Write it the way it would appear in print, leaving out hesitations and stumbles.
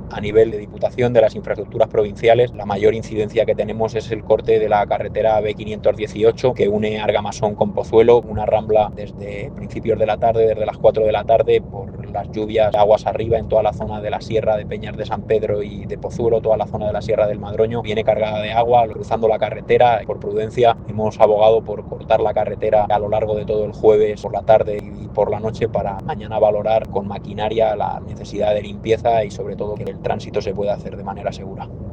A nivel de Diputación, de las infraestructuras provinciales, la mayor incidencia que tenemos es el corte de la carretera B518 que une Argamasón con Pozuelo, una rambla desde principios de la tarde, desde las 4 de la tarde, por las lluvias, aguas arriba en toda la zona de la sierra de Peñas de San Pedro y de Pozuelo, toda la zona de la sierra del Madroño, viene cargada de agua, cruzando la carretera. Por prudencia hemos abogado por cortar la carretera a lo largo de todo el jueves por la tarde y por la noche para mañana valorar con maquinaria la necesidad de limpieza y sobre todo que el tránsito se pueda hacer de manera segura.